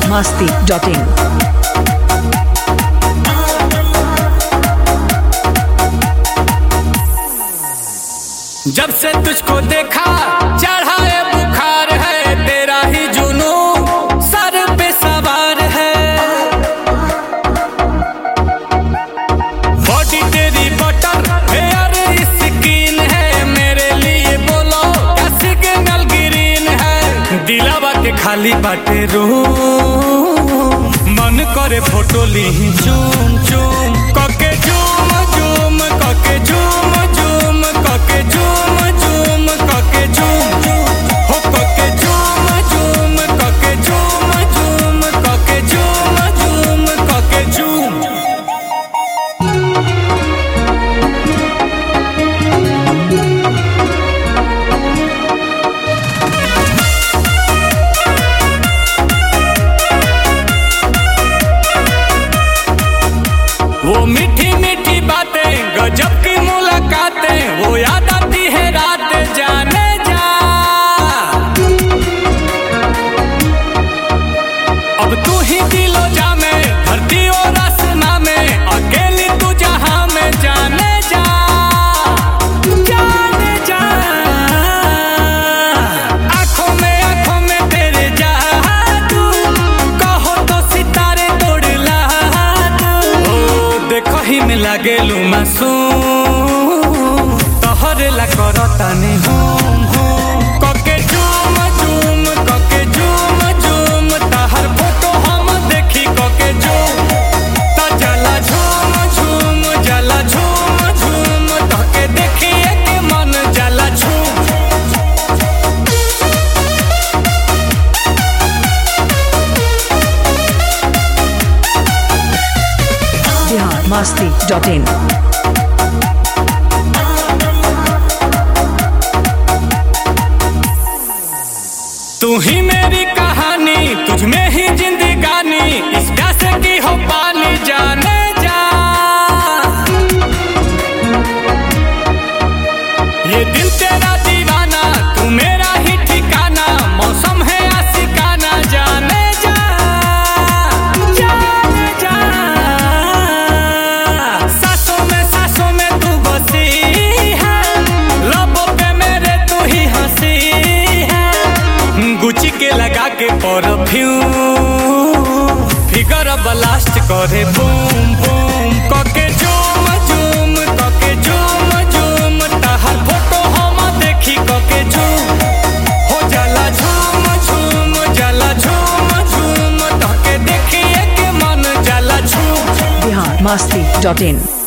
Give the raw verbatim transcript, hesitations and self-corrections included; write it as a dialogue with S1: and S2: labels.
S1: masti dot in.
S2: जब से तुझको देखा चढ़ा है बुखार है, तेरा ही जुनून सर पे सवार है। बॉडी तेरी बटर हेयर स्किन है, मेरे लिए बोलो क्या सिग्नल ग्रीन है। दिलावा के खाली बाटे रूम, मन करे फोटो ली चूम चूम कके झूम झूम कके झूम झूम कके झूम झूम कके झूम हो कके झूम झूम कके झूम झूम कके झूम झूम कके झूम। वो मीठी मीठी बातें गजब की मुलाकातें, वो याद आती है रात जाने जा। अब तू ही दिलो जा में धरती और आसमां में, अकेली तू जहां में जाने जा जाने जा। आंखों में आंखों में तेरे जादू, कहो तो सितारे तोड़ ला दू। ओ देखो ही में लागे लू मासूम, तोहरे ला करतानी हूम हूम कके झूम झूम कके झूम झूम, तहर फोटो हम देखी कके झूम ता जला झूम झूम जला झूम झूम, तके देखिए के मन जला झूम।
S1: Bihar masti dot in.
S2: तू ही मेरी कहानी, तुझ में ही जिंदगानी, इस प्यास की हो पानी जाने जा। ये दिल तेरा दीवाना, तू मेरा ही ठिकाना, मौसम है आशिकाना जाने जा जाने जा। सांसों में सांसों में तू बसी है, लबों पे मेरे तू ही हंसी है। गुची के लगा के परफ्यूम, फिगर ब्लास्ट करे बूम बूम कके झूम झूम कके झूम झूम, तहर फोटो हम देखी कके झूम हो जला झूम झूम जला झूम झूम, तके देखिए के मन जला झूम।
S1: Bihar masti dot in.